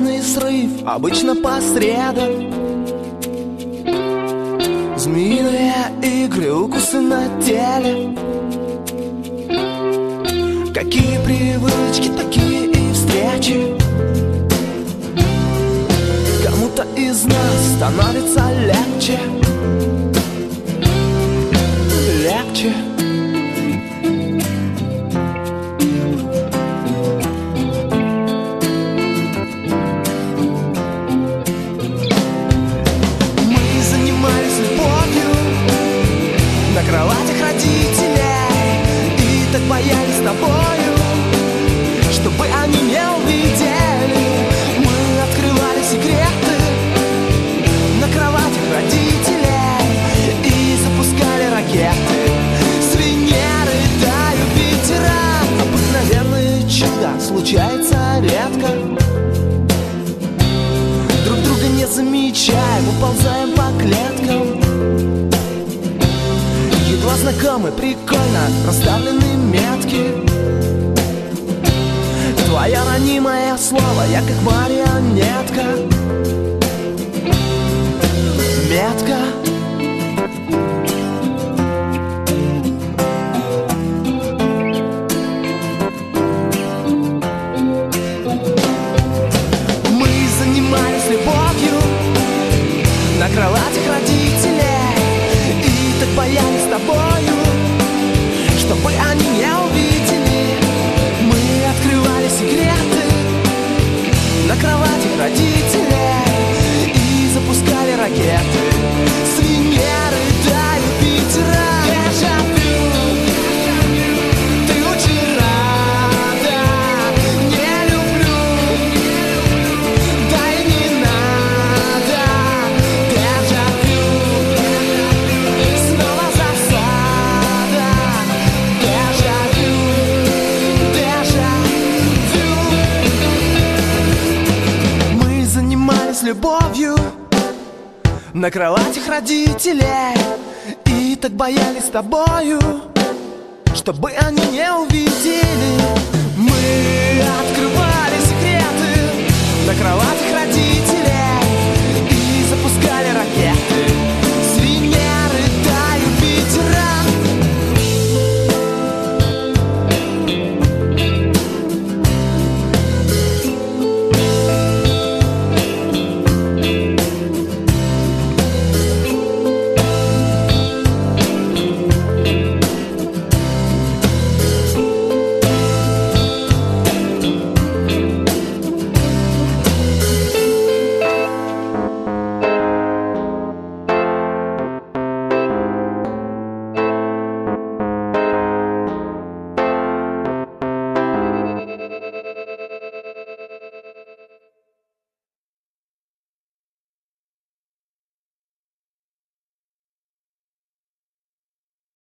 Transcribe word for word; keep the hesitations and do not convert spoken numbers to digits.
нервный срыв, обычно по средам. Змеиные игры, укусы на теле. Какие привычки, такие и встречи. Кому-то из нас становится легче. Легче. Мы занимались любовью на кроватях родителей и так боялись с тобою, чтобы они не увидели. Мы открывали секреты на кроватях родителей и запускали ракеты с Венеры до Юпитера. Обыкновенное чудо случается редко. Друг друга не замечаем, уползаем по клеткам. Едва знакомы, прикольно расставлены метки. Твое ранимое слово, я как марионетка. Метка. Мы занимались любовью на кроватях родителей и так боялись с тобою, чтобы они не увидели. Мы открывали секреты на кроватях родителей и запускали ракеты с Венеры до Юпитера. Ты очень рада, не люблю, да и не надо. Дежавю, снова засада. Дежавю, дежавю. Мы занимались любовью на кроватях родителей и так боялись с тобою, чтобы они не увидели. Мы открывали секреты на кроватях